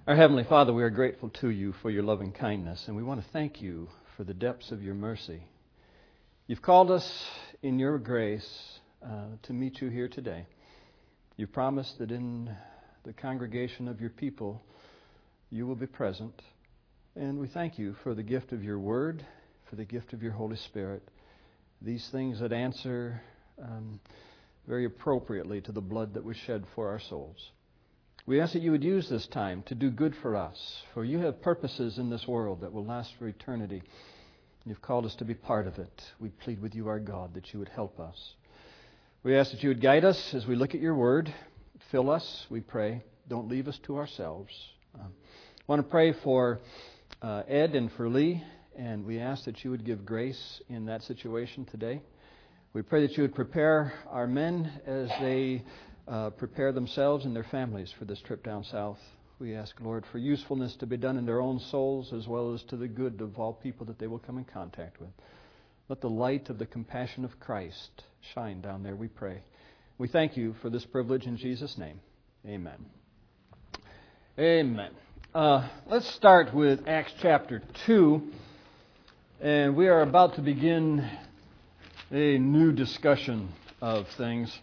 Our Heavenly Father, we are grateful to you for your loving kindness, and we want to thank you for the depths of your mercy. You've called us in your grace to meet you here today. You've promised that in the congregation of your people you will be present, and we thank you for the gift of your Word, for the gift of your Holy Spirit, these things that answer very appropriately to the blood that was shed for our souls. We ask that you would use this time to do good for us, for you have purposes in this world that will last for eternity. You've called us to be part of it. We plead with you, our God, that you would help us. We ask that you would guide us as we look at your word. Fill us, we pray. Don't leave us to ourselves. I want to pray for Ed and for Lee, and we ask that you would give grace in that situation today. We pray that you would prepare our men as they prepare themselves and their families for this trip down south. We ask, Lord, for usefulness to be done in their own souls as well as to the good of all people that they will come in contact with. Let the light of the compassion of Christ shine down there, we pray. We thank you for this privilege in Jesus' name. Amen. Amen. Let's start with Acts chapter 2. And we are about to begin a new discussion of things.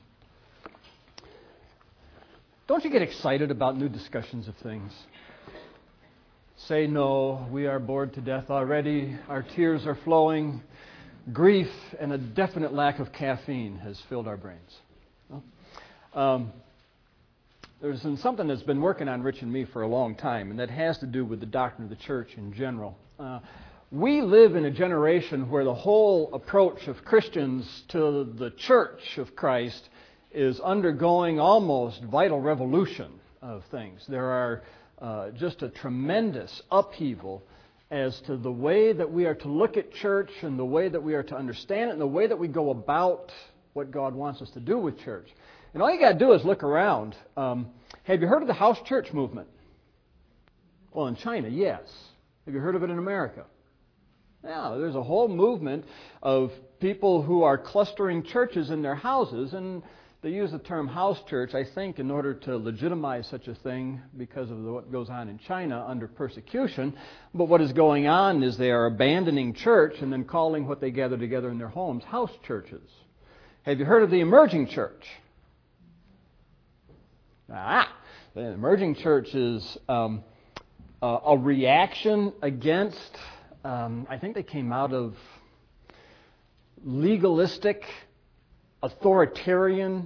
Don't you get excited about new discussions of things? Say no, we are bored to death already. Our tears are flowing. Grief and a definite lack of caffeine has filled our brains. There's been something that's been working on Rich and me for a long time, and that has to do with the doctrine of the church in general. We live in a generation where the whole approach of Christians to the church of Christ is undergoing almost vital revolution of things. There are just a tremendous upheaval as to the way that we are to look at church and the way that we are to understand it and the way that we go about what God wants us to do with church. And all you got to do is look around. Have you heard of the house church movement? Well, in China, yes. Have you heard of it in America? Yeah, there's a whole movement of people who are clustering churches in their houses, and they use the term house church, I think, in order to legitimize such a thing because of what goes on in China under persecution. But what is going on is they are abandoning church and then calling what they gather together in their homes house churches. Have you heard of the emerging church? The emerging church is a reaction against, I think they came out of legalistic, authoritarian,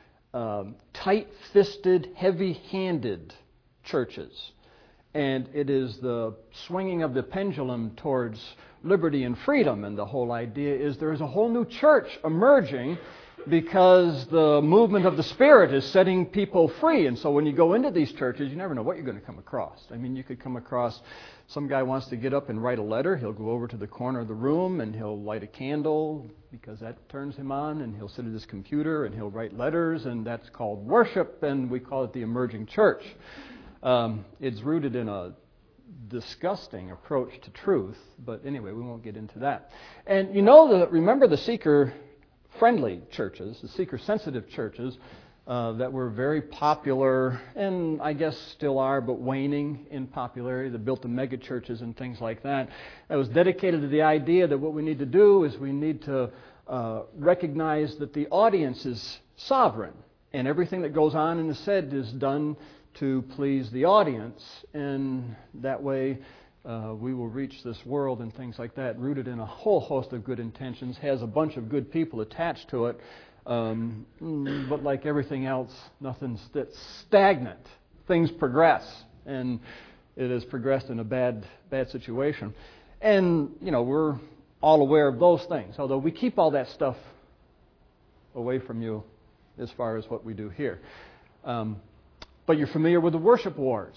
tight-fisted, heavy-handed churches. And it is the swinging of the pendulum towards liberty and freedom. And the whole idea is there is a whole new church emerging because the movement of the Spirit is setting people free. And so when you go into these churches, you never know what you're going to come across. I mean, you could come across some guy wants to get up and write a letter. He'll go over to the corner of the room and he'll light a candle because that turns him on, and he'll sit at his computer and he'll write letters, and that's called worship, and we call it the emerging church. It's rooted in a disgusting approach to truth, but anyway, we won't get into that. And remember the seeker-friendly churches, the seeker-sensitive churches, that were very popular, and I guess still are, but waning in popularity. They built the mega churches and things like that. It was dedicated to the idea that what we need to do is we need to recognize that the audience is sovereign, and everything that goes on and is said is done to please the audience, and that way we will reach this world and things like that, rooted in a whole host of good intentions, has a bunch of good people attached to it. But like everything else, nothing's stagnant. Things progress, and it has progressed in a bad situation. And, we're all aware of those things, although we keep all that stuff away from you as far as what we do here. But you're familiar with the worship wars,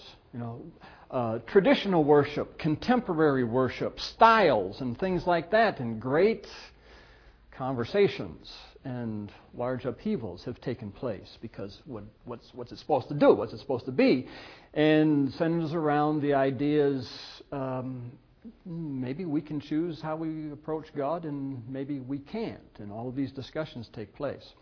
traditional worship, contemporary worship, styles, and things like that, and great conversations and large upheavals have taken place because what's it supposed to do? What's it supposed to be? And centers around the ideas, maybe we can choose how we approach God and maybe we can't. And all of these discussions take place.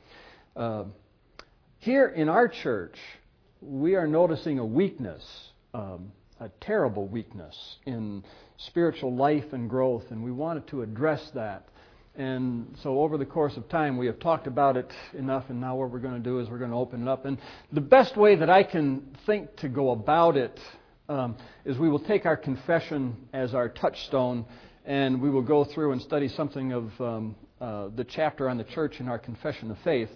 Here in our church, we are noticing a weakness a terrible weakness in spiritual life and growth, and we wanted to address that. And so over the course of time, we have talked about it enough, and now what we're going to do is we're going to open it up. And the best way that I can think to go about it is we will take our confession as our touchstone, and we will go through and study something of the chapter on the church in our confession of faith,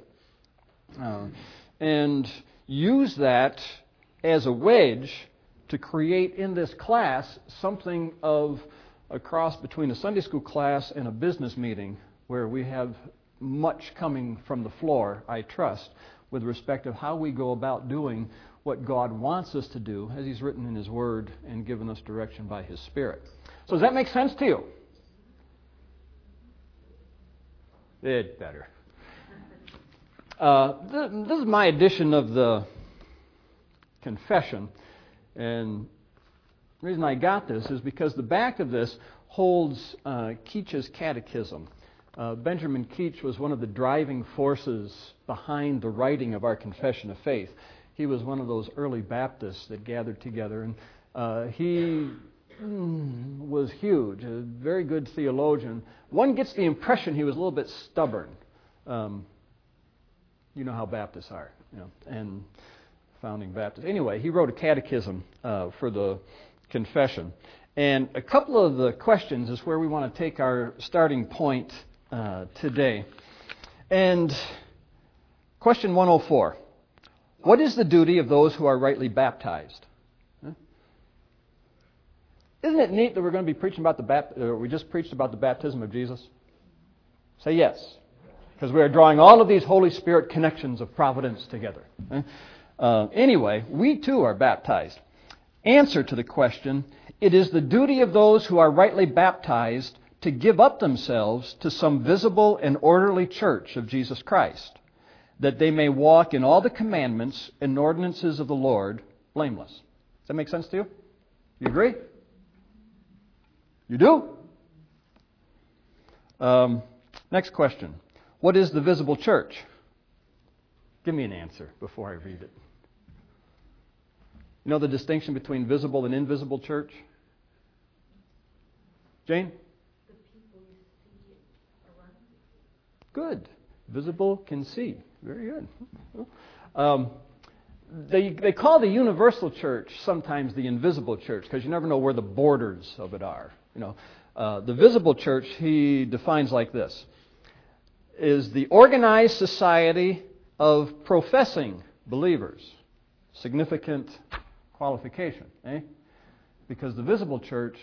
and use that as a wedge to create in this class something of a cross between a Sunday school class and a business meeting, where we have much coming from the floor, I trust, with respect of how we go about doing what God wants us to do, as He's written in His Word and given us direction by His Spirit. So does that make sense to you? It's better. This is my edition of the confession, and the reason I got this is because the back of this holds Keach's catechism. Benjamin Keach was one of the driving forces behind the writing of our confession of faith. He was one of those early Baptists that gathered together, and he was huge, a very good theologian. One gets the impression he was a little bit stubborn. You know how Baptists are, and founding Baptists. Anyway, he wrote a catechism for the confession. And a couple of the questions is where we want to take our starting point today. And question 104. What is the duty of those who are rightly baptized? Isn't it neat that we're going to be preaching about we just preached about the baptism of Jesus? Say yes. Because we are drawing all of these Holy Spirit connections of providence together. Anyway, we too are baptized. Answer to the question, it is the duty of those who are rightly baptized to give up themselves to some visible and orderly church of Jesus Christ, that they may walk in all the commandments and ordinances of the Lord blameless. Does that make sense to you? You agree? You do? Next question. What is the visible church? Give me an answer before I read it. You know the distinction between visible and invisible church? Jane? The people you see around you. Good. Visible can see. Very good. They call the universal church sometimes the invisible church, because you never know where the borders of it are. The visible church he defines like this: is the organized society of professing believers. Significant qualification, Because the visible church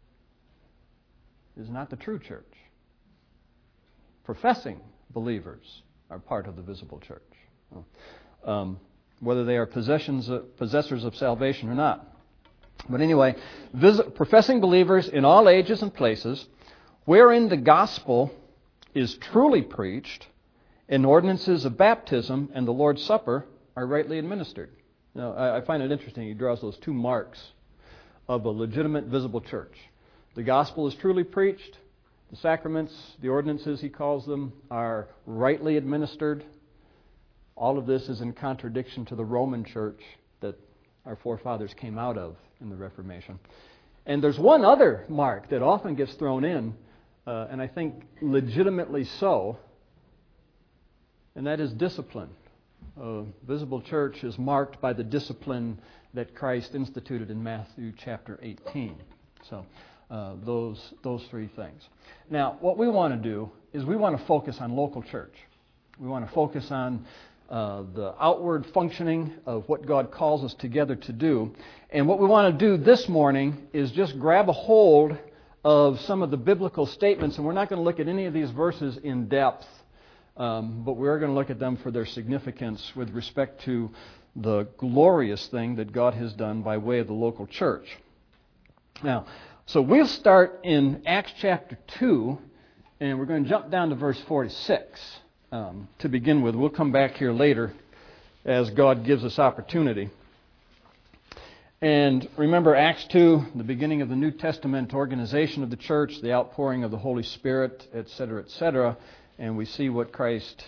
is not the true church. Professing believers are part of the visible church, whether they are possessors of salvation or not. But anyway, professing believers in all ages and places, wherein the gospel is truly preached, and ordinances of baptism and the Lord's Supper are rightly administered. Now, I find it interesting. He draws those two marks of a legitimate visible church. The gospel is truly preached. The sacraments, the ordinances, he calls them, are rightly administered. All of this is in contradiction to the Roman church that our forefathers came out of in the Reformation. And there's one other mark that often gets thrown in, and I think legitimately so, and that is discipline. Visible church is marked by the discipline that Christ instituted in Matthew chapter 18. So those three things. Now, what we want to do is we want to focus on local church. We want to focus on the outward functioning of what God calls us together to do. And what we want to do this morning is just grab a hold of some of the biblical statements, and we're not going to look at any of these verses in depth. But we're going to look at them for their significance with respect to the glorious thing that God has done by way of the local church. Now, so we'll start in Acts chapter 2, and we're going to jump down to verse 46 to begin with. We'll come back here later as God gives us opportunity. And remember Acts 2, the beginning of the New Testament organization of the church, the outpouring of the Holy Spirit, etc., etc., and we see what Christ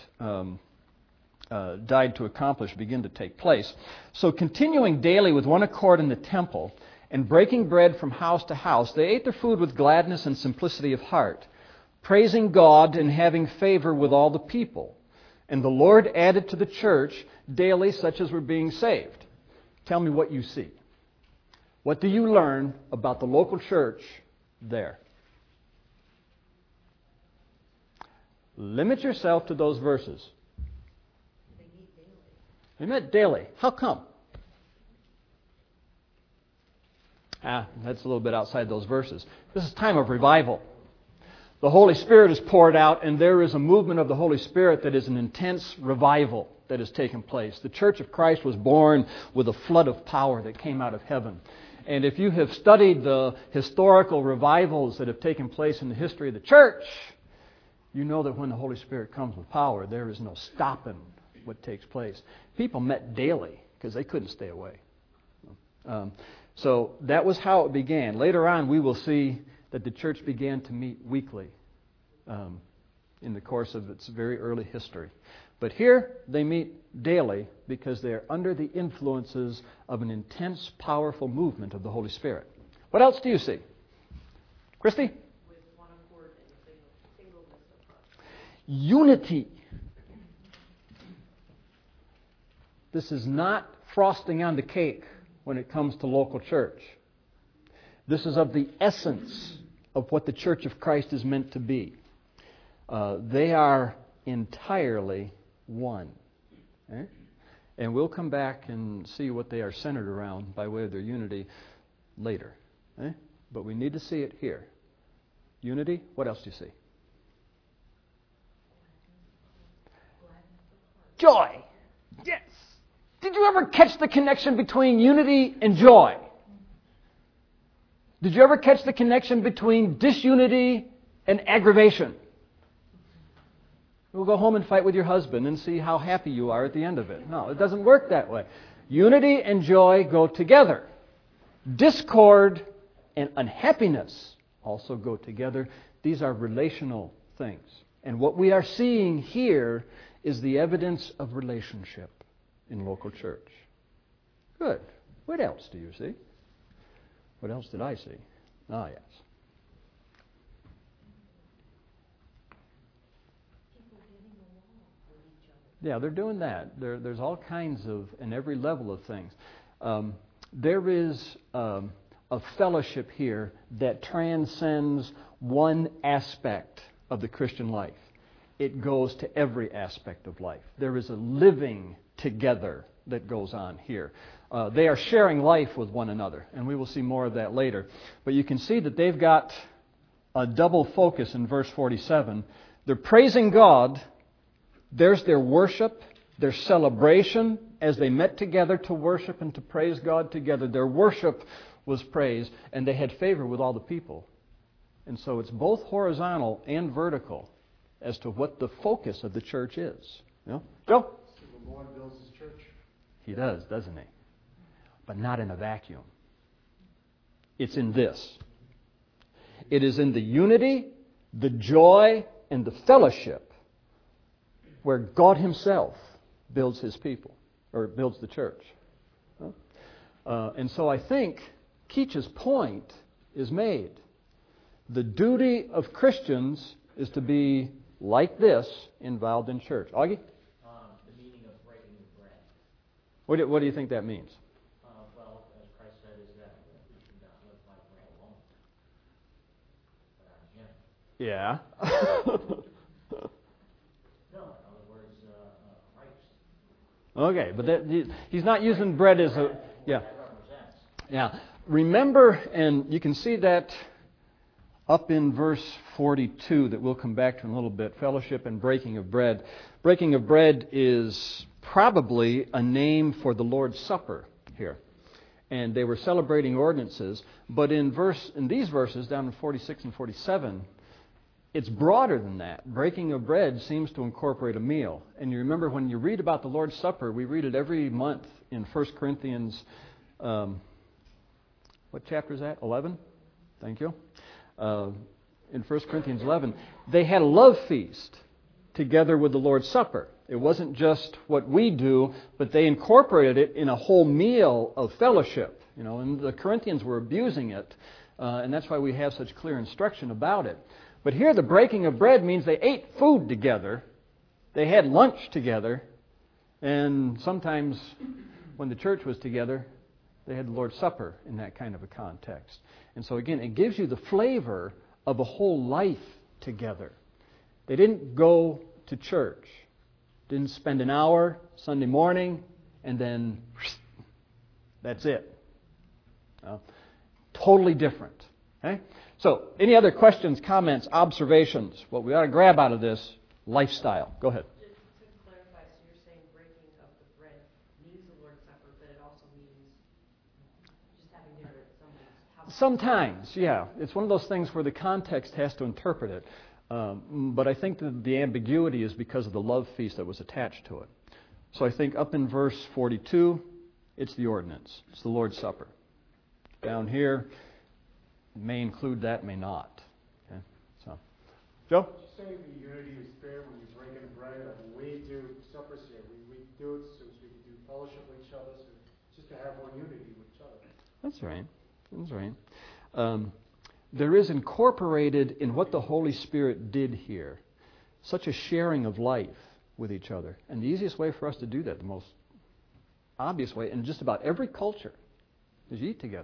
died to accomplish begin to take place. So continuing daily with one accord in the temple, and breaking bread from house to house, they ate their food with gladness and simplicity of heart, praising God and having favor with all the people. And the Lord added to the church daily such as were being saved. Tell me what you see. What do you learn about the local church there? Limit yourself to those verses. They meet daily. They met daily. How come? That's a little bit outside those verses. This is time of revival. The Holy Spirit is poured out, and there is a movement of the Holy Spirit that is an intense revival that has taken place. The Church of Christ was born with a flood of power that came out of heaven. And if you have studied the historical revivals that have taken place in the history of the church, you know that when the Holy Spirit comes with power, there is no stopping what takes place. People met daily because they couldn't stay away. So that was how it began. Later on, we will see that the church began to meet weekly in the course of its very early history. But here, they meet daily because they are under the influences of an intense, powerful movement of the Holy Spirit. What else do you see? Christy? With one accord and singleness of heart. Unity. This is not frosting on the cake when it comes to local church. This is of the essence of what the Church of Christ is meant to be. They are entirely one. Okay? And we'll come back and see what they are centered around by way of their unity later. Okay? But we need to see it here. Unity. What else do you see? Joy. Yes. Did you ever catch the connection between unity and joy? Did you ever catch the connection between disunity and aggravation? You'll go home and fight with your husband and see how happy you are at the end of it. No, it doesn't work that way. Unity and joy go together. Discord and unhappiness also go together. These are relational things. And what we are seeing here is the evidence of relationship in local church. Good. What else do you see? What else did I see? Ah, yes. Yeah, they're doing that. There's all kinds of, and every level of things. There is a fellowship here that transcends one aspect of the Christian life. It goes to every aspect of life. There is a living together that goes on here. They are sharing life with one another, and we will see more of that later. But you can see that they've got a double focus in verse 47. They're praising God. There's their worship, their celebration as they met together to worship and to praise God together. Their worship was praise, and they had favor with all the people. And so it's both horizontal and vertical as to what the focus of the church is. You know? Joe? So the Lord builds His church. He does, doesn't He? But not in a vacuum. It's in this. It is in the unity, the joy, and the fellowship where God Himself builds His people, or builds the church. And so I think Keach's point is made. The duty of Christians is to be, like this, involved in church. Augie? The meaning of breaking the bread. What do you think that means? Well, as Christ said, is that we should not live by bread alone, but on Him. Yeah. No, in other words, Christ. Okay, but he's not using bread as a... Yeah. That represents. Yeah. Remember, and you can see that up in verse 42 that we'll come back to in a little bit, fellowship and breaking of bread. Breaking of bread is probably a name for the Lord's Supper here. And they were celebrating ordinances, but in these verses, down in 46 and 47, it's broader than that. Breaking of bread seems to incorporate a meal. And you remember when you read about the Lord's Supper, we read it every month in 1 Corinthians, what chapter is that? 11? Thank you. In 1 Corinthians 11, they had a love feast together with the Lord's Supper. It wasn't just what we do, but they incorporated it in a whole meal of fellowship. and the Corinthians were abusing it, and that's why we have such clear instruction about it. But here the breaking of bread means they ate food together, they had lunch together, and sometimes when the church was together, they had the Lord's Supper in that kind of a context. And so again, it gives you the flavor of a whole life together. They didn't go to church, didn't spend an hour Sunday morning, and then that's it. Totally different. Okay? So, any other questions, comments, observations? What we ought to grab out of this, lifestyle. Go ahead. Just to clarify, so you're saying breaking of the bread means the Lord's Supper, but it also means just having dinner at somebody's house? Sometimes, yeah. It's one of those things where the context has to interpret it. But I think that the ambiguity is because of the love feast that was attached to it. So I think up in verse 42, it's the ordinance. It's the Lord's Supper. Down here, it may include that, may not. Okay? So, Joe? You're saying the unity of spirit when you're breaking bread. We do suppers here. We do it so we can do fellowship with each other, so just to have more unity with each other. That's right. That's right. There is incorporated in what the Holy Spirit did here such a sharing of life with each other. And the easiest way for us to do that, the most obvious way, in just about every culture, is you eat together.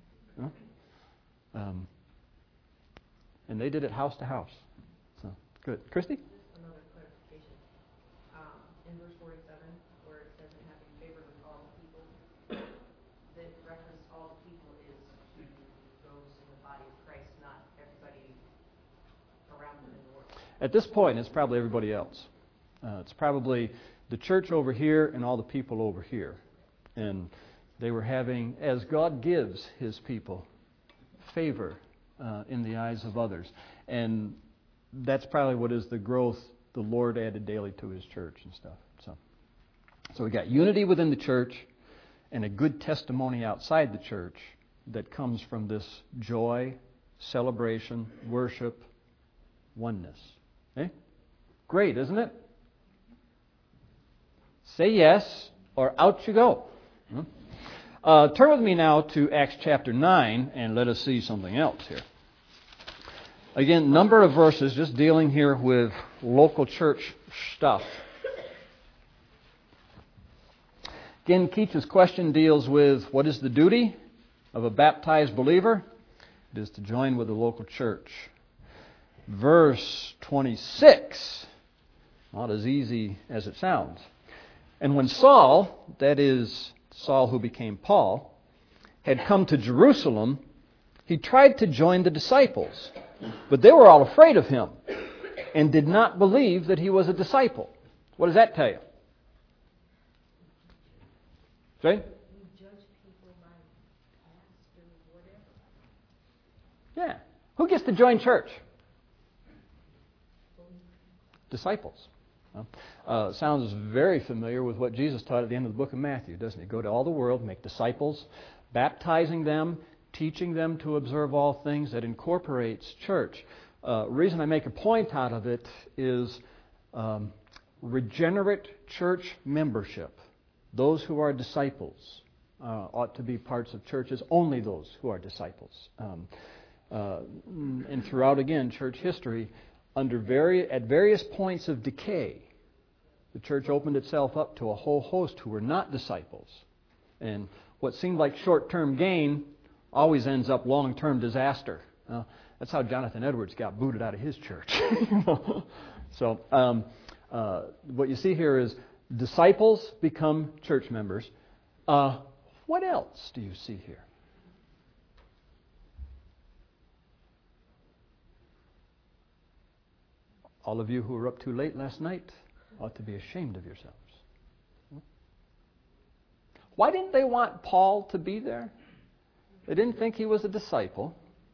And they did it house to house. So, good. Christy? Just another clarification. In verse 47, where it says, "In having favor with all the people," the reference to all the people is to those in the body of Christ, not everybody around them in the world. At this point, it's probably everybody else. It's probably the church over here and all the people over here. And they were having, as God gives His people, favor in the eyes of others. And that's probably what is the growth the Lord added daily to His church and stuff. So we got unity within the church and a good testimony outside the church that comes from this joy, celebration, worship, oneness. Okay? Great, isn't it? Say yes, or out you go. Turn with me now to Acts chapter 9, and let us see something else here. Again, number of verses just dealing here with local church stuff. Again, Keach's question deals with what is the duty of a baptized believer? It is to join with the local church. Verse 26, not as easy as it sounds. And when Saul, that is Saul who became Paul, had come to Jerusalem, he tried to join the disciples, but they were all afraid of him and did not believe that he was a disciple. What does that tell you? See? You judge people by past or whatever. Yeah. Who gets to join church? Disciples. Sounds very familiar with what Jesus taught at the end of the book of Matthew, doesn't it? Go to all the world, make disciples, baptizing them, teaching them to observe all things. That incorporates church. Reason I make a point out of it is regenerate church membership. Those who are disciples ought to be parts of churches, only those who are disciples. And throughout, again, church history, at various points of decay, the church opened itself up to a whole host who were not disciples. And what seemed like short-term gain always ends up long-term disaster. That's how Jonathan Edwards got booted out of his church. So what you see here is disciples become church members. What else do you see here? All of you who were up too late last night ought to be ashamed of yourselves. Why didn't they want Paul to be there? They didn't think he was a disciple.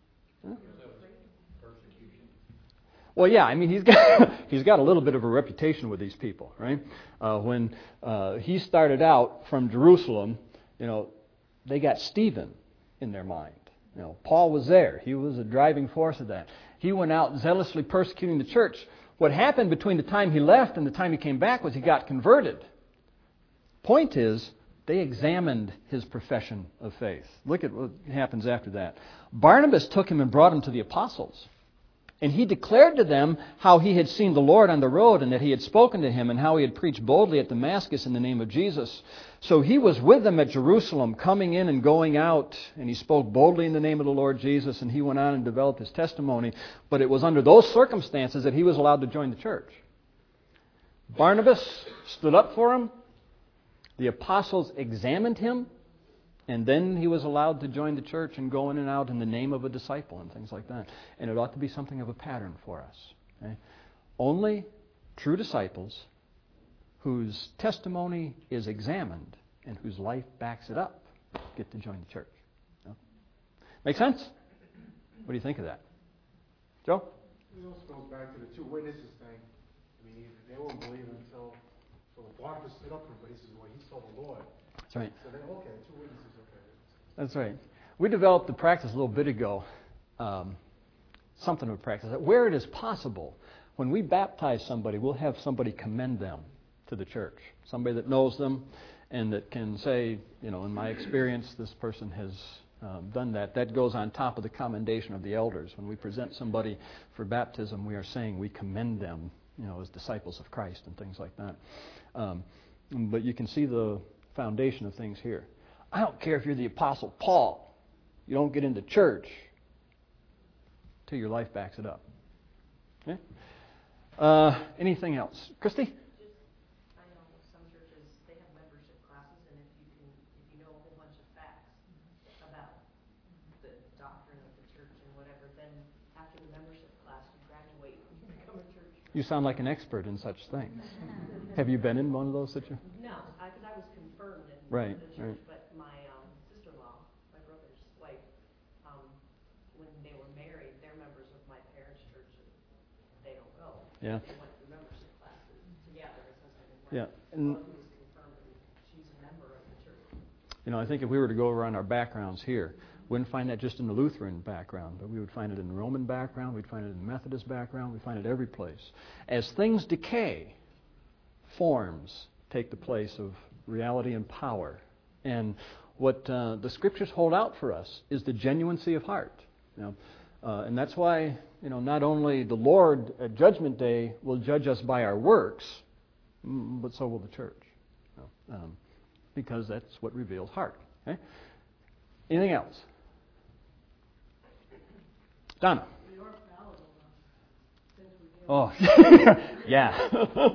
Well, yeah, I mean, he's got a little bit of a reputation with these people, right? When he started out from Jerusalem, they got Stephen in their mind. Paul was there. He was a driving force of that. He went out zealously persecuting the church. What happened between the time he left and the time he came back was he got converted. Point is, They examined his profession of faith. Look at what happens after that. Barnabas took him and brought him to the apostles. And he declared to them how he had seen the Lord on the road and that he had spoken to him and how he had preached boldly at Damascus in the name of Jesus. So he was with them at Jerusalem, coming in and going out, and he spoke boldly in the name of the Lord Jesus, and he went on and developed his testimony. But it was under those circumstances that he was allowed to join the church. Barnabas stood up for him. The apostles examined him. And then he was allowed to join the church and go in and out in the name of a disciple and things like that. And it ought to be something of a pattern for us. Okay? Only true disciples whose testimony is examined and whose life backs it up get to join the church. No? Make sense? What do you think of that? Joe? It also goes back to the two witnesses thing. I mean, they won't believe until Barnabas stood up for him, but he says, well, he saw the Lord. That's right. So then, okay, two witnesses, okay. That's right. We developed the practice a little bit ago, something of a practice, that where it is possible, when we baptize somebody, we'll have somebody commend them to the church. Somebody that knows them and that can say, you know, in my experience, this person has done that. That goes on top of the commendation of the elders. When we present somebody for baptism, we are saying we commend them, you know, as disciples of Christ and things like that. But you can see the foundation of things here. I don't care if you're the Apostle Paul. You don't get into church till your life backs it up. Okay? Anything else? Christy? I know some churches, they have membership classes, and if you know a whole bunch of facts about the doctrine of the church and whatever, then after the membership class, you graduate and you become a church. You sound like an expert in such things. Have you been in one of those situations? No, because I was confirmed in Right, the church, right. but my sister-in-law, my brother's wife, when they were married, they're members of my parents' church, and they don't go. Yeah. They went to membership classes together as husband and wife. Yeah. Well, he was confirmed, and she's a member of the church. You know, I think if we were to go around our backgrounds here, we wouldn't find that just in the Lutheran background, but we would find it in the Roman background, we'd find it in the Methodist background, we'd find it every place. As things decay, forms take the place of reality and power. And what the Scriptures hold out for us is the genuineness of heart. You know? And that's why, you know, not only the Lord at Judgment Day will judge us by our works, but so will the church. You know? Because that's what reveals heart. Okay? Anything else? Donna? Oh, yeah.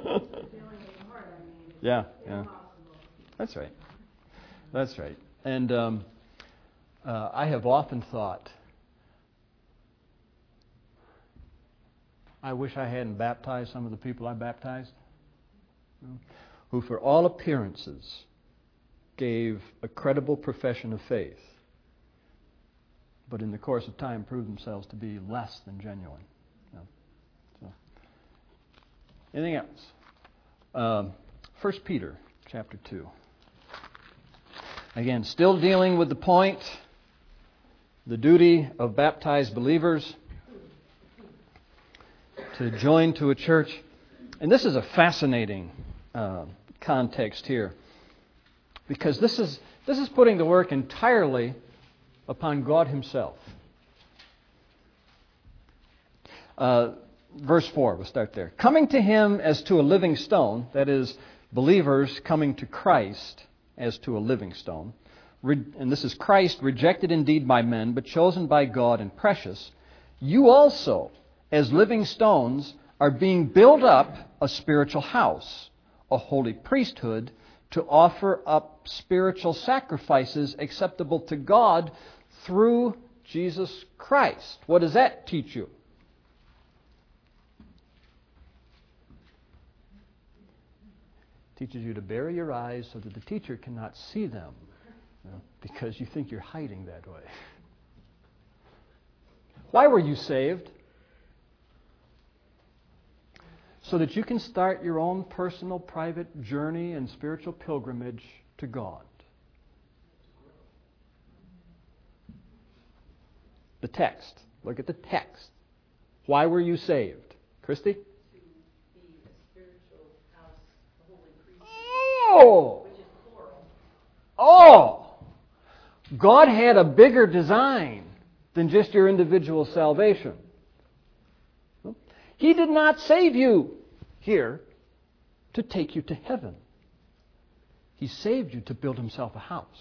Yeah, yeah. That's right. That's right. And I have often thought, I wish I hadn't baptized some of the people I baptized, who for all appearances gave a credible profession of faith, but in the course of time proved themselves to be less than genuine. So, anything else? 1 Peter chapter 2. Again, still dealing with the point, the duty of baptized believers to join to a church. And this is a fascinating context here, because this is putting the work entirely upon God Himself. Verse 4, we'll start there. Coming to Him as to a living stone, that is, believers coming to Christ as to a living stone. And this is Christ, rejected indeed by men, but chosen by God and precious. You also, as living stones, are being built up a spiritual house, a holy priesthood, to offer up spiritual sacrifices acceptable to God through Jesus Christ. What does that teach you? Teaches you to bury your eyes so that the teacher cannot see them, because you think you're hiding that way. Why were you saved? So that you can start your own personal, private journey and spiritual pilgrimage to God. The text. Look at the text. Why were you saved? Christy? Be a spiritual house, a holy priesthood, Oh! which is plural. Oh! God had a bigger design than just your individual salvation. He did not save you here to take you to heaven. He saved you to build Himself a house.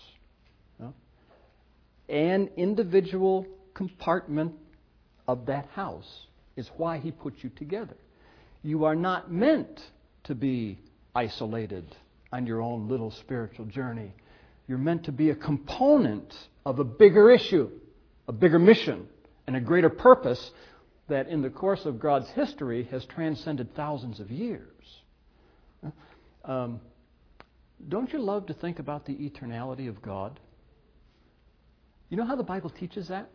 An individual compartment of that house is why He put you together. You are not meant to be isolated on your own little spiritual journey. You're meant to be a component of a bigger issue, a bigger mission, and a greater purpose that in the course of God's history has transcended thousands of years. Don't you love to think about the eternality of God? You know how the Bible teaches that?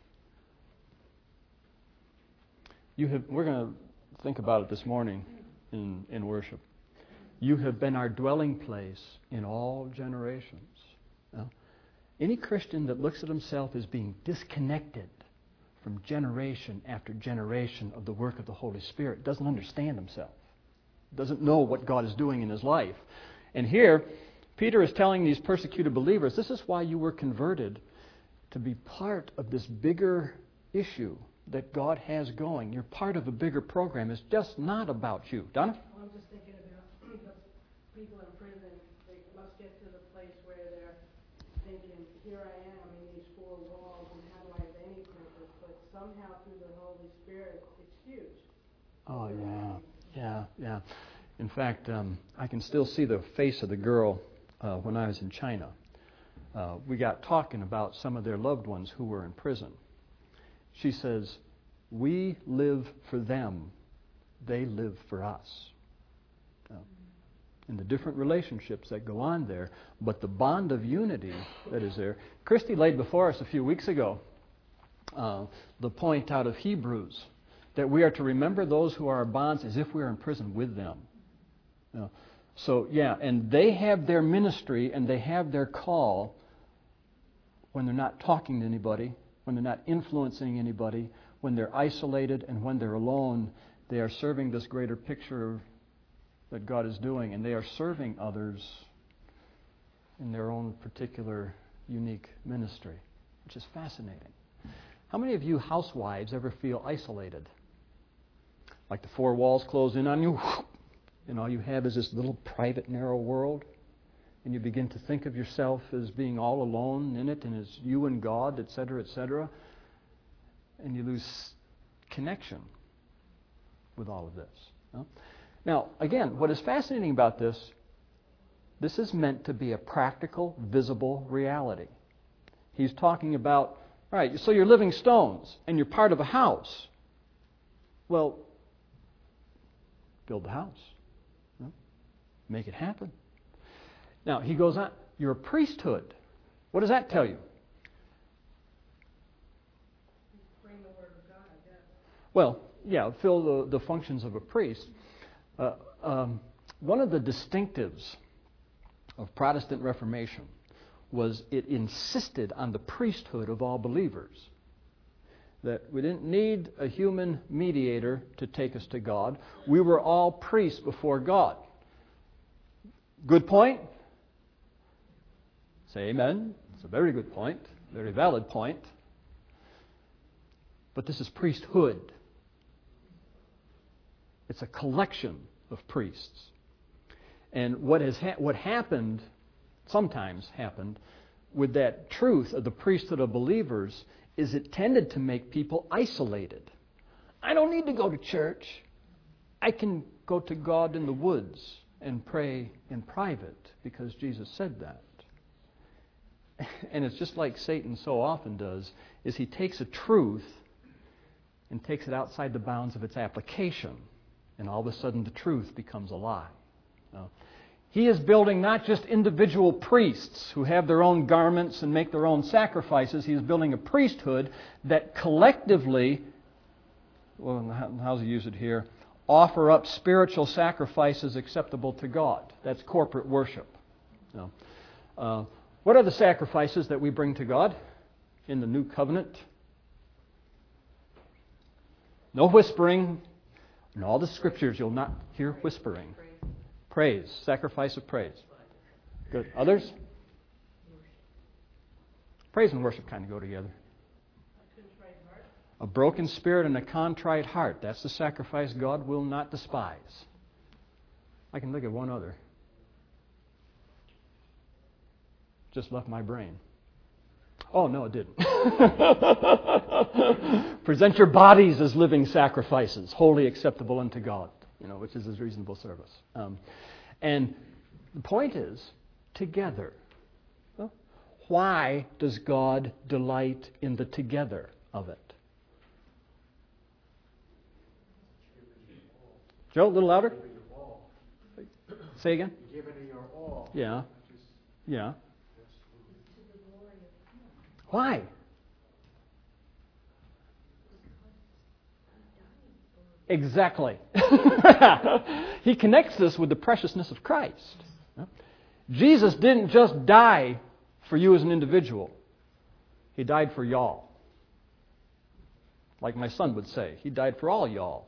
We're going to think about it this morning in worship. You have been our dwelling place in all generations. Now, any Christian that looks at himself as being disconnected from generation after generation of the work of the Holy Spirit doesn't understand himself, doesn't know what God is doing in his life. And here, Peter is telling these persecuted believers, this is why you were converted, to be part of this bigger issue that God has going. You're part of a bigger program. It's just not about you. Donna? Well, I'm just thinking about the people in prison. They must get to the place where they're thinking, here I am in these four walls, and how do I have any purpose? But somehow through the Holy Spirit, it's huge. Oh, yeah. In fact, I can still see the face of the girl when I was in China. We got talking about some of their loved ones who were in prison. She says, we live for them. They live for us. And the different relationships that go on there, but the bond of unity that is there. Christy laid before us a few weeks ago the point out of Hebrews that we are to remember those who are our bonds as if we are in prison with them. So, and they have their ministry and they have their call when they're not talking to anybody, when they're not influencing anybody, when they're isolated and when they're alone. They are serving this greater picture that God is doing, and they are serving others in their own particular unique ministry, which is fascinating. How many of you housewives ever feel isolated? Like the four walls close in on you, and all you have is this little private, narrow world, and you begin to think of yourself as being all alone in it, and as you and God, etc., and you lose connection with all of this. No? Now, again, what is fascinating about this is meant to be a practical, visible reality. He's talking about, all right, so you're living stones, and you're part of a house. Well, build the house. No? Make it happen. Now, he goes on, you're a priesthood. What does that tell you? Bring the Word of God, I guess. Well, fill the functions of a priest. One of the distinctives of Protestant Reformation was it insisted on the priesthood of all believers. That we didn't need a human mediator to take us to God. We were all priests before God. Good point? Say amen. It's a very good point, very valid point. But this is priesthood. It's a collection of priests. And what happened, sometimes happened, with that truth of the priesthood of believers is it tended to make people isolated. I don't need to go to church. I can go to God in the woods and pray in private because Jesus said that. And it's just like Satan so often does, is he takes a truth and takes it outside the bounds of its application. And all of a sudden the truth becomes a lie. He is building not just individual priests who have their own garments and make their own sacrifices. He is building a priesthood that collectively, well, how does he use it here? Offer up spiritual sacrifices acceptable to God. That's corporate worship. What are the sacrifices that we bring to God in the new covenant? No whispering. In all the scriptures, you'll not hear whispering. Praise. Sacrifice of praise. Good. Others? Praise and worship kind of go together. A broken spirit and a contrite heart. That's the sacrifice God will not despise. I can look at one other. Just left my brain. Oh, no, it didn't. Present your bodies as living sacrifices, wholly acceptable unto God, which is His reasonable service. And the point is, together. Well, why does God delight in the together of it? Joe, a little louder. Say again. Give it your all. Yeah. Yeah. Why? Exactly. He connects this with the preciousness of Christ. Jesus didn't just die for you as an individual. He died for y'all. Like my son would say, He died for all y'all.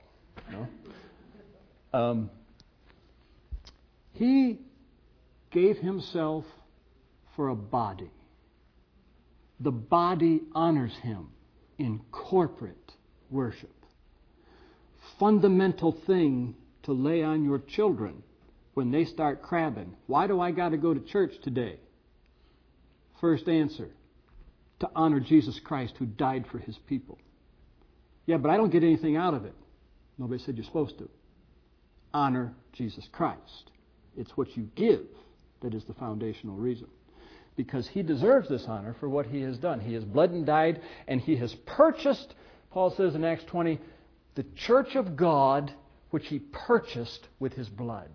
He gave Himself for a body. The body honors Him in corporate worship. Fundamental thing to lay on your children when they start crabbing. Why do I got to go to church today? First answer, to honor Jesus Christ who died for His people. Yeah, but I don't get anything out of it. Nobody said you're supposed to. Honor Jesus Christ. It's what you give that is the foundational reason. Because He deserves this honor for what He has done. He has bled and died, and He has purchased, Paul says in Acts 20, the church of God, which He purchased with His blood.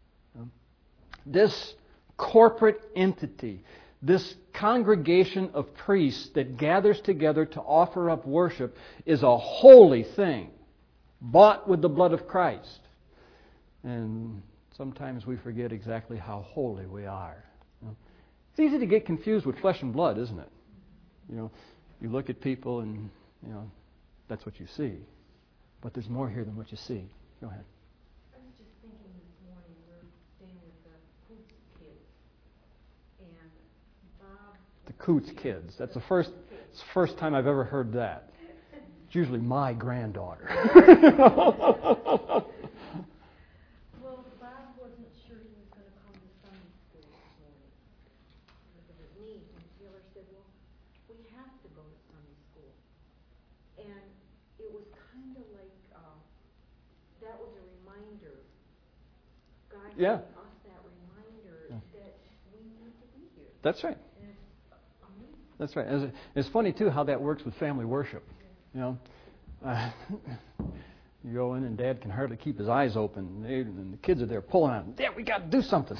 This corporate entity, this congregation of priests that gathers together to offer up worship is a holy thing, bought with the blood of Christ. And sometimes we forget exactly how holy we are. It's easy to get confused with flesh and blood, isn't it? You look at people and, that's what you see. But there's more here than what you see. Go ahead. I was just thinking this morning, we're staying with the Coots kids. And Bob... The Coots kids. That's the first time I've ever heard that. It's usually my granddaughter. Well, Bob wasn't sure he was going to come to Sunday school this morning because of his knee. And Taylor said, well, we have to go to Sunday school. And it was kind of like, that was a reminder. God gave us that reminder that we need to be here. That's right. And it's amazing. That's right. It's funny, too, how that works with family worship. You go in and Dad can hardly keep his eyes open, and the kids are there pulling on him. Dad, we got to do something.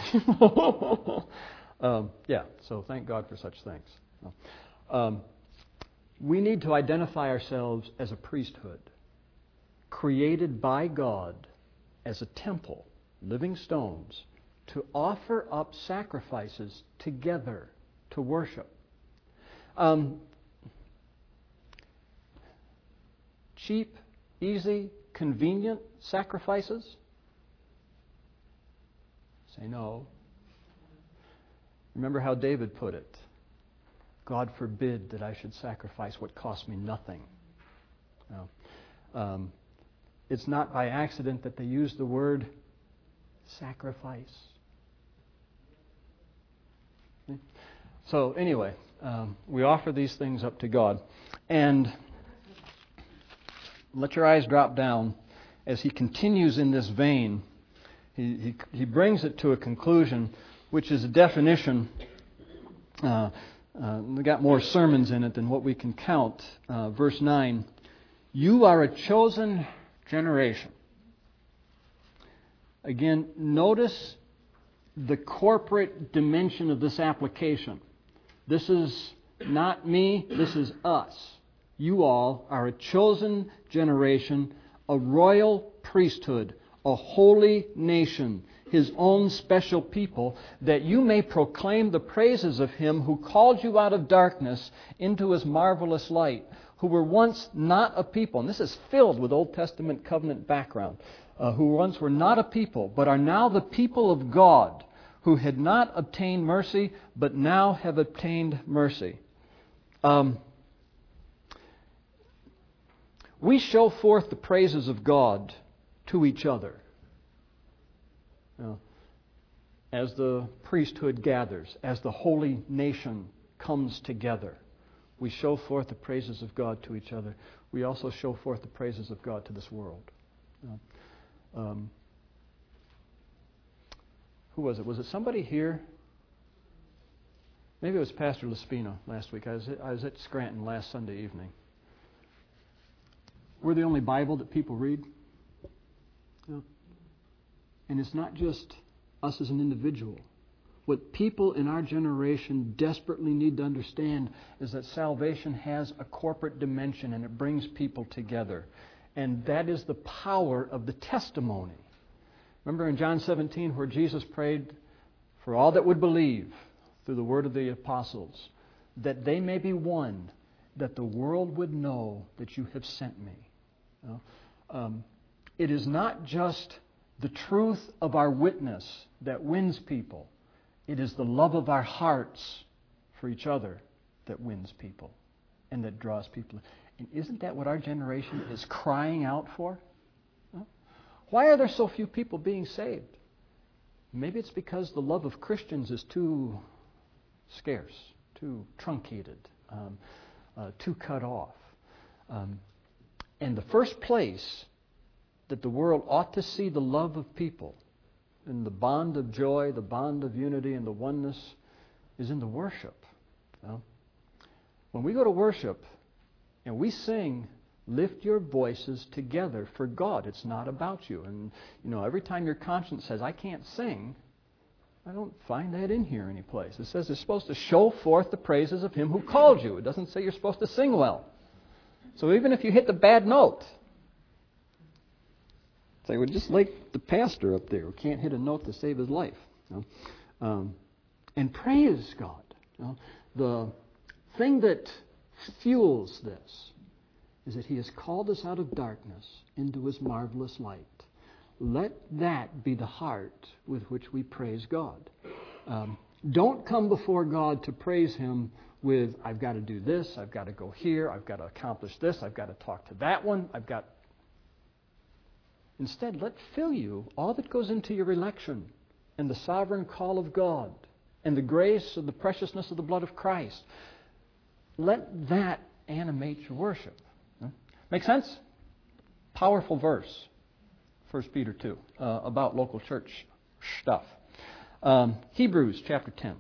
So thank God for such things. We need to identify ourselves as a priesthood, created by God as a temple, living stones, to offer up sacrifices together to worship. Cheap, easy, convenient sacrifices? Say no. Remember how David put it. God forbid that I should sacrifice what cost me nothing. No. It's not by accident that they use the word sacrifice. So anyway, we offer these things up to God. And let your eyes drop down as he continues in this vein. He brings it to a conclusion, which is a definition. We got more sermons in it than what we can count. Verse 9, you are a chosen generation. Again, notice the corporate dimension of this application. This is not me, this is us. You all are a chosen generation, a royal priesthood, a holy nation, His own special people, that you may proclaim the praises of Him who called you out of darkness into His marvelous light, who were once not a people. And this is filled with Old Testament covenant background. Who once were not a people, but are now the people of God, who had not obtained mercy, but now have obtained mercy. We show forth the praises of God to each other. As the priesthood gathers, as the holy nation comes together, we show forth the praises of God to each other. We also show forth the praises of God to this world. Who was it? Was it somebody here? Maybe it was Pastor Lespino last week. I was at Scranton last Sunday evening. We're the only Bible that people read. And it's not just us as an individual. What people in our generation desperately need to understand is that salvation has a corporate dimension and it brings people together. And that is the power of the testimony. Remember in John 17 where Jesus prayed for all that would believe through the word of the apostles, that they may be one, that the world would know that you have sent me. It is not just the truth of our witness that wins people. It is the love of our hearts for each other that wins people and that draws people. And isn't that what our generation is crying out for? Why are there so few people being saved? Maybe it's because the love of Christians is too scarce, too truncated, too cut off. And the first place that the world ought to see the love of people and the bond of joy, the bond of unity and the oneness is in the worship. When we go to worship and we sing, lift your voices together for God. It's not about you. And, every time your conscience says, I can't sing, I don't find that in here anyplace. It says it's supposed to show forth the praises of Him who called you. It doesn't say you're supposed to sing well. So even if you hit the bad note, say, well, just like the pastor up there who can't hit a note to save his life. And praise God. The thing that fuels this is that He has called us out of darkness into His marvelous light. Let that be the heart with which we praise God. Don't come before God to praise Him with, I've got to do this, I've got to go here, I've got to accomplish this, I've got to talk to that one, Instead, let fill you all that goes into your election and the sovereign call of God and the grace of the preciousness of the blood of Christ. Let that animate your worship. Make sense? Powerful verse, 1 Peter 2, about local church stuff. Hebrews chapter 10.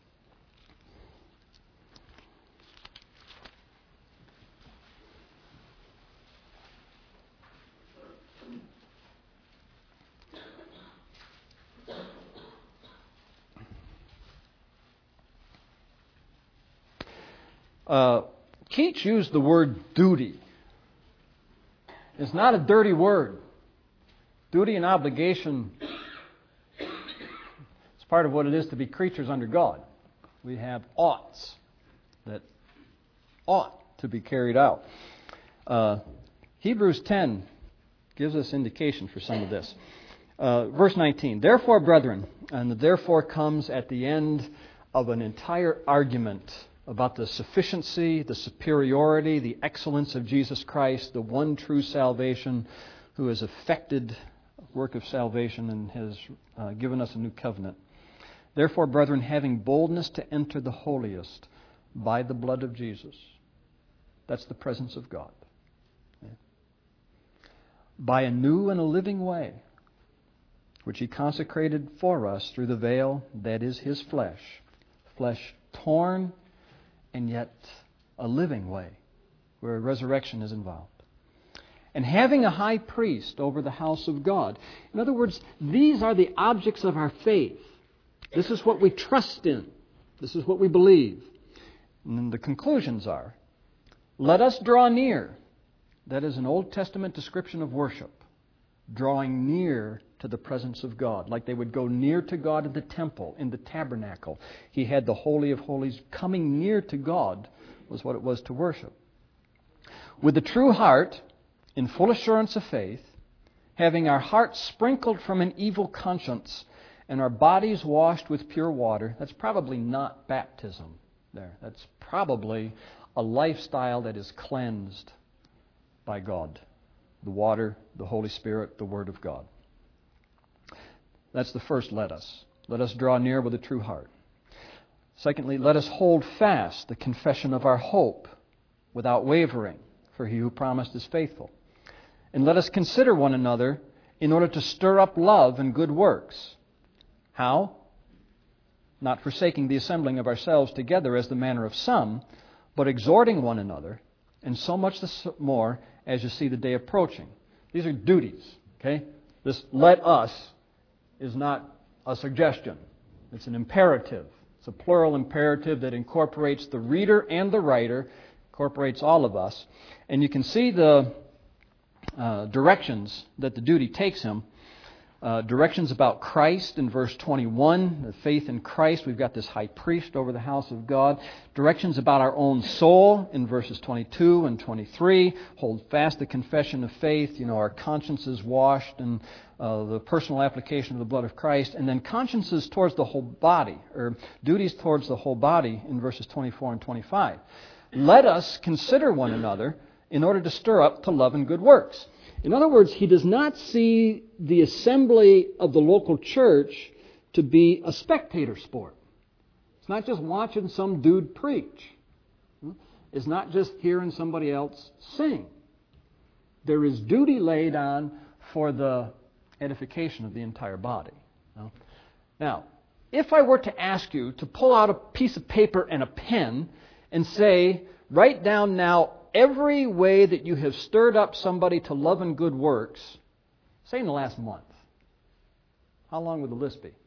Keats used the word duty. It's not a dirty word. Duty and obligation is part of what it is to be creatures under God. We have oughts that ought to be carried out. Hebrews 10 gives us indication for some of this. Verse 19, therefore, brethren, and the therefore comes at the end of an entire argument about the sufficiency, the superiority, the excellence of Jesus Christ, the one true salvation who has effected work of salvation and has given us a new covenant. Therefore, brethren, having boldness to enter the holiest by the blood of Jesus. That's the presence of God. By a new and a living way, which He consecrated for us through the veil, that is His flesh. Flesh torn, and yet a living way, where resurrection is involved. And having a high priest over the house of God. In other words, these are the objects of our faith. This is what we trust in. This is what we believe. And then the conclusions are, let us draw near. That is an Old Testament description of worship. Drawing near to the presence of God. Like they would go near to God in the temple, in the tabernacle. He had the Holy of Holies. Coming near to God was what it was to worship. With a true heart, in full assurance of faith, having our hearts sprinkled from an evil conscience and our bodies washed with pure water. That's probably not baptism there. That's probably a lifestyle that is cleansed by God. The water, the Holy Spirit, the Word of God. That's the first let us. Let us draw near with a true heart. Secondly, let us hold fast the confession of our hope without wavering, for he who promised is faithful. And let us consider one another in order to stir up love and good works. How? Not forsaking the assembling of ourselves together as the manner of some, but exhorting one another, and so much the more as you see the day approaching. These are duties, okay? This let us is not a suggestion. It's an imperative. It's a plural imperative that incorporates the reader and the writer, incorporates all of us. And you can see the directions that the duty takes him. Directions about Christ in verse 21, the faith in Christ. We've got this high priest over the house of God. Directions about our own soul in verses 22 and 23. Hold fast the confession of faith. Our consciences washed and the personal application of the blood of Christ. And then consciences towards the whole body, or duties towards the whole body in verses 24 and 25. Let us consider one another in order to stir up to love and good works. In other words, he does not see the assembly of the local church to be a spectator sport. It's not just watching some dude preach. It's not just hearing somebody else sing. There is duty laid on for the edification of the entire body. Now, if I were to ask you to pull out a piece of paper and a pen and say, write down now every way that you have stirred up somebody to love and good works, say in the last month, how long would the list be?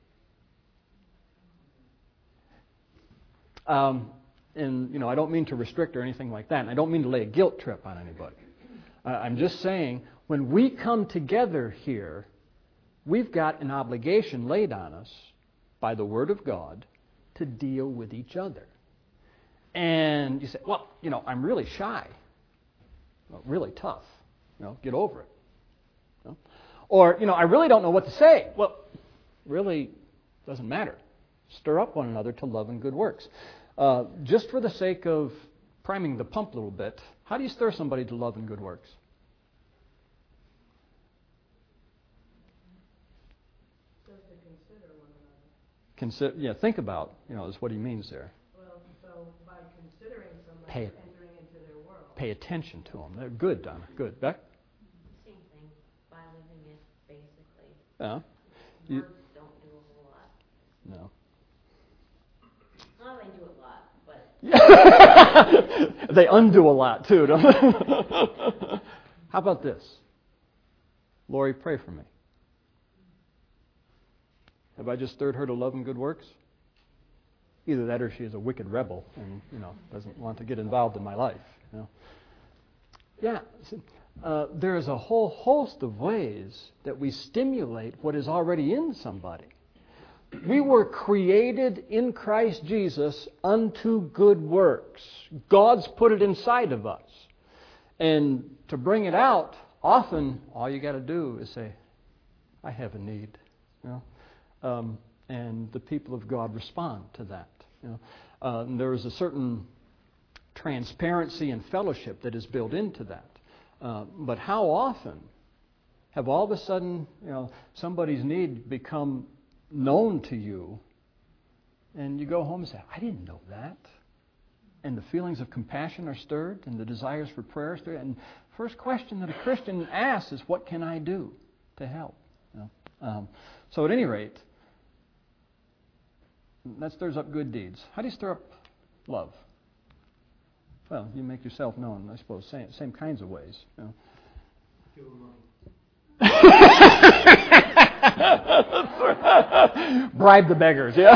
And I don't mean to restrict or anything like that, and I don't mean to lay a guilt trip on anybody. I'm just saying, when we come together here, we've got an obligation laid on us by the Word of God to deal with each other. And you say, well, I'm really shy. Well, really tough. Get over it. Or, I really don't know what to say. Well, really doesn't matter. Stir up one another to love and good works. Just for the sake of priming the pump a little bit, how do you stir somebody to love and good works? Just to consider one another. Think about, is what he means there. Well, so by considering somebody, Pay- entering into their world. Pay attention to them. They're good, Donna. Good. Beck? Same thing. By living it, basically. Yeah. Words don't do a whole lot. No. Well, they do a lot, but... They undo a lot, too, don't they? How about this? Lori, pray for me. Have I just stirred her to love and good works? Either that or she is a wicked rebel and, doesn't want to get involved in my life. Yeah. There is a whole host of ways that we stimulate what is already in somebody. We were created in Christ Jesus unto good works. God's put it inside of us. And to bring it out, often all you got to do is say, I have a need. And the people of God respond to that. There is a certain transparency and fellowship that is built into that. But how often have all of a sudden, somebody's need become known to you, and you go home and say, I didn't know that. And the feelings of compassion are stirred, and the desires for prayer are stirred. And first question that a Christian asks is, what can I do to help? So at any rate, that stirs up good deeds. How do you stir up love? Well, you make yourself known, I suppose, same kinds of ways. Give them money. Bribe the beggars, yeah?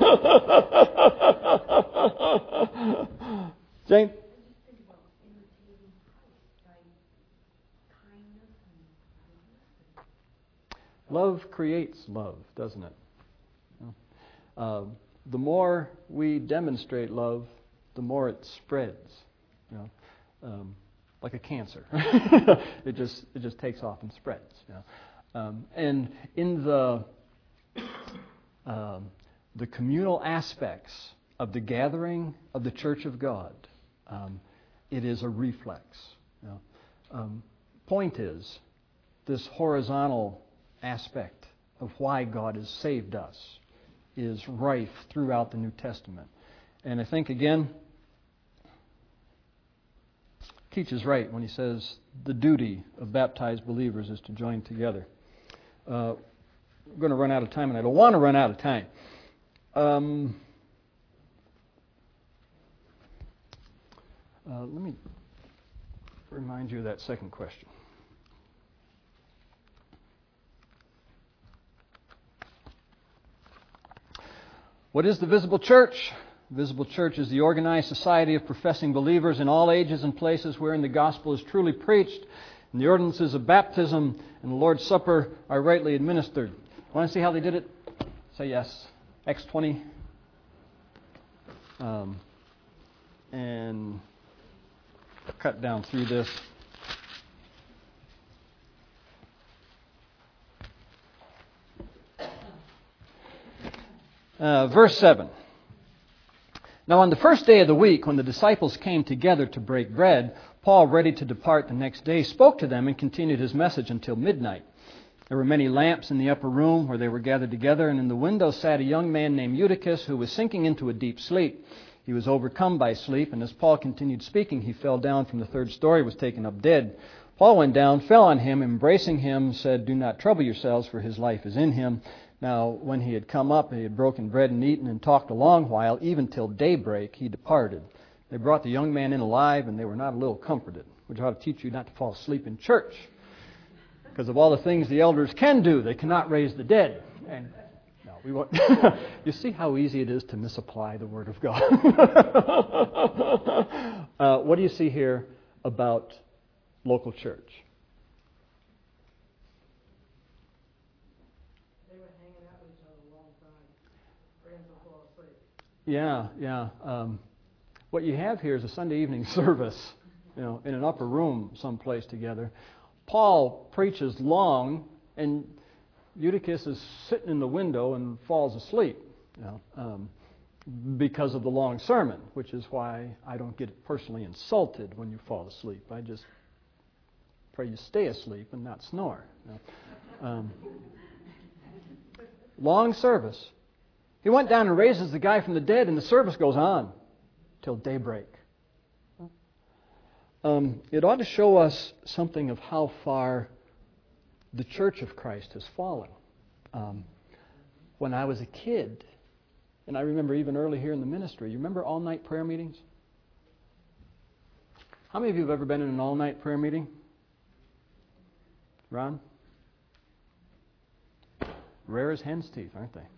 Jane? Love creates love, doesn't it? The more we demonstrate love, the more it spreads. Like a cancer, it just takes off and spreads. And in the communal aspects of the gathering of the Church of God, It is a reflex. Point is, this horizontal aspect of why God has saved us is rife throughout the New Testament. And I think, again, Keach is right when he says the duty of baptized believers is to join together. We're going to run out of time, and I don't want to run out of time. Let me remind you of that second question. What is the visible church? The visible church is the organized society of professing believers in all ages and places wherein the gospel is truly preached, and the ordinances of baptism and the Lord's Supper are rightly administered. Want to see how they did it? Say yes. Acts 20. And cut down through this. Verse 7. Now on the first day of the week, when the disciples came together to break bread, Paul, ready to depart the next day, spoke to them and continued his message until midnight. There were many lamps in the upper room where they were gathered together, and in the window sat a young man named Eutychus, who was sinking into a deep sleep. He was overcome by sleep, and as Paul continued speaking, he fell down from the third story, was taken up dead. Paul went down, fell on him, embracing him, said, "Do not trouble yourselves, for his life is in him." Now, when he had come up, he had broken bread and eaten and talked a long while, even till daybreak, he departed. They brought the young man in alive, and they were not a little comforted, which ought to teach you not to fall asleep in church. Because of all the things the elders can do, they cannot raise the dead. And no, we won't. You see how easy it is to misapply the Word of God. What do you see here about local church? Yeah. What you have here is a Sunday evening service, in an upper room someplace together. Paul preaches long, and Eutychus is sitting in the window and falls asleep, because of the long sermon, which is why I don't get personally insulted when you fall asleep. I just pray you stay asleep and not snore. Long service. He went down and raises the guy from the dead, and the service goes on till daybreak. It ought to show us something of how far the Church of Christ has fallen. When I was a kid, and I remember even early here in the ministry, you remember all-night prayer meetings? How many of you have ever been in an all-night prayer meeting? Ron? Rare as hen's teeth, aren't they?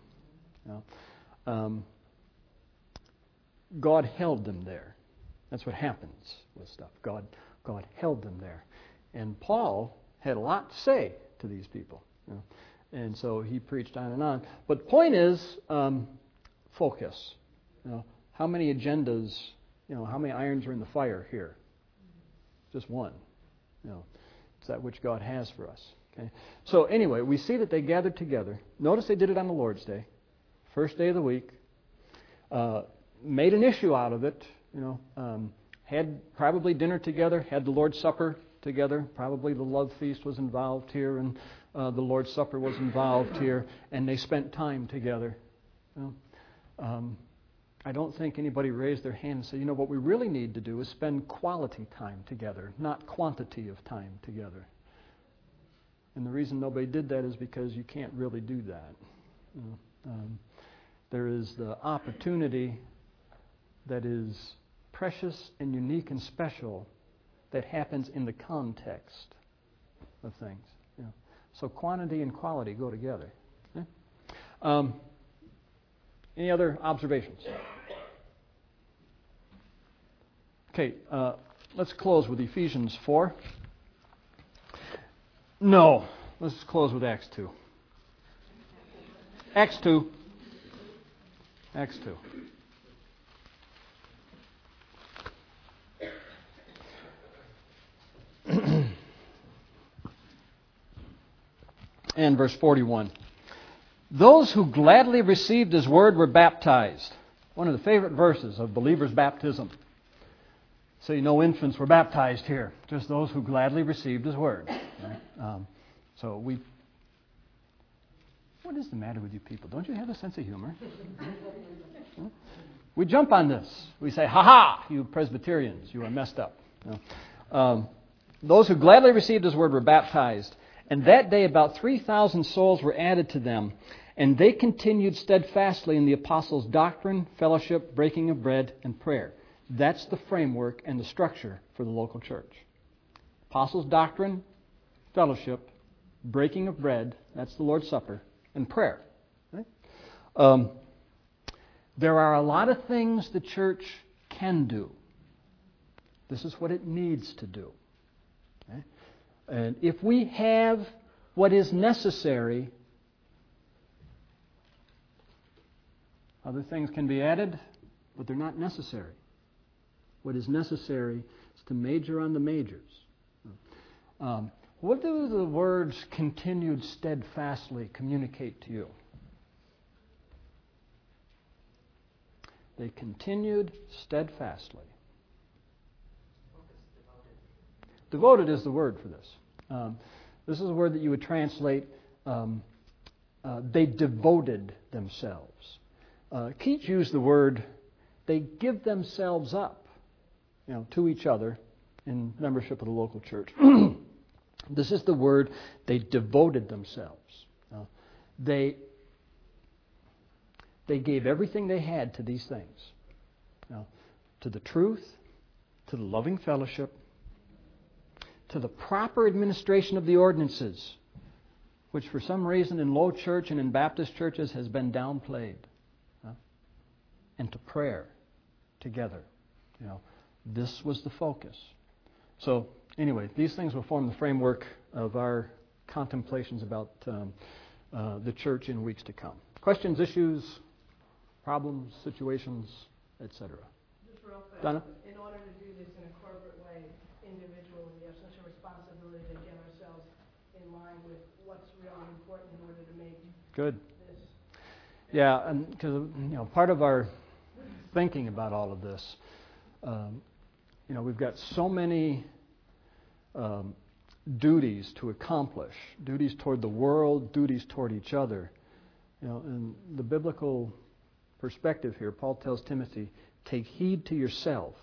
God held them there. That's what happens with stuff. God held them there. And Paul had a lot to say to these people. And so he preached on and on. But the point is, focus. How many agendas, how many irons are in the fire here? Just one. It's that which God has for us. Okay. So anyway, we see that they gathered together. Notice they did it on the Lord's Day. First day of the week, made an issue out of it, had probably dinner together, had the Lord's Supper together. Probably the love feast was involved here, and the Lord's Supper was involved here, and they spent time together. I don't think anybody raised their hand and said, what we really need to do is spend quality time together, not quantity of time together. And the reason nobody did that is because you can't really do that. There is the opportunity that is precious and unique and special that happens in the context of things. So quantity and quality go together. Any other observations? Okay, let's close with Ephesians 4. No, let's close with Acts 2. Acts 2. Acts 2. And verse 41. Those who gladly received His word were baptized. One of the favorite verses of believers' baptism. So no infants were baptized here, just those who gladly received His Word. What is the matter with you people? Don't you have a sense of humor? We jump on this. We say, ha-ha, you Presbyterians, you are messed up. Those who gladly received His Word were baptized. And that day about 3,000 souls were added to them. And they continued steadfastly in the apostles' doctrine, fellowship, breaking of bread, and prayer. That's the framework and the structure for the local church. Apostles' doctrine, fellowship, breaking of bread, that's the Lord's Supper, and prayer. Right? There are a lot of things the church can do. This is what it needs to do. Okay? And if we have what is necessary, other things can be added, but they're not necessary. What is necessary is to major on the majors. What do the words continued steadfastly communicate to you? They continued steadfastly. Devoted is the word for this. This is a word that you would translate, they devoted themselves. Keats used the word, they give themselves up, to each other in membership of the local church. This is the word, they devoted themselves. They gave everything they had to these things. To the truth, to the loving fellowship, to the proper administration of the ordinances, which for some reason in low church and in Baptist churches has been downplayed, and to prayer together. This was the focus. So anyway, these things will form the framework of our contemplations about the church in weeks to come. Questions, issues, problems, situations, etc. Just real fast. Donna? In order to do this in a corporate way, individually, we have such a responsibility to get ourselves in line with what's really important in order to make Good. this. Yeah, and because part of our thinking about all of this, we've got so many duties to accomplish, duties toward the world, duties toward each other. In the biblical perspective here, Paul tells Timothy, take heed to yourself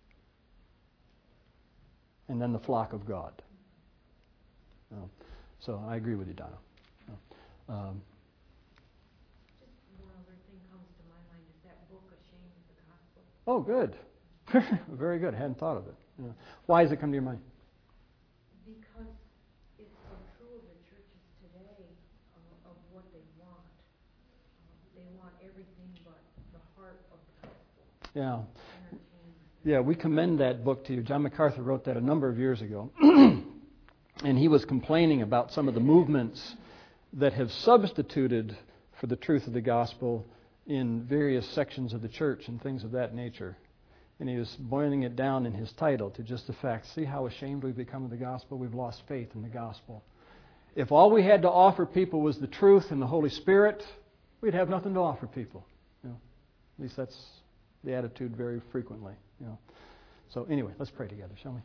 and then the flock of God. So I agree with you, Donna. Just one other thing comes to my mind is that book, Ashamed of the Gospel. Oh, good. Very good. I hadn't thought of it. Why does it come to your mind? Because it's so true of the churches today of what they want. They want everything but the heart of the gospel. Yeah. Entertainment. Yeah, we commend that book to you. John MacArthur wrote that a number of years ago. And he was complaining about some of the movements that have substituted for the truth of the gospel in various sections of the church and things of that nature. And he was boiling it down in his title to just the fact, see how ashamed we've become of the gospel? We've lost faith in the gospel. If all we had to offer people was the truth and the Holy Spirit, we'd have nothing to offer people. At least that's the attitude very frequently. So anyway, let's pray together, shall we?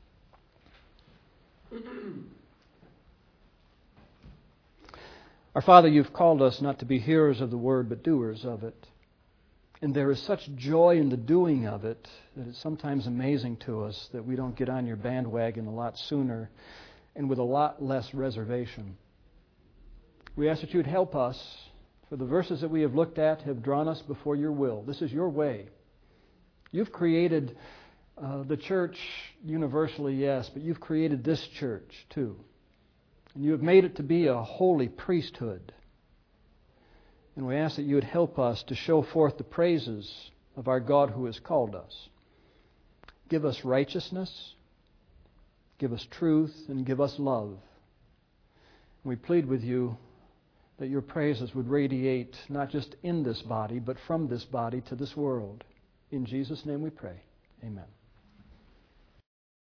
Our Father, you've called us not to be hearers of the word, but doers of it. And there is such joy in the doing of it that it's sometimes amazing to us that we don't get on your bandwagon a lot sooner and with a lot less reservation. We ask that you would help us, for the verses that we have looked at have drawn us before your will. This is your way. You've created the church universally, yes, but you've created this church too. And you have made it to be a holy priesthood. And we ask that you would help us to show forth the praises of our God who has called us. Give us righteousness, give us truth, and give us love. We plead with you that your praises would radiate not just in this body, but from this body to this world. In Jesus' name we pray. Amen.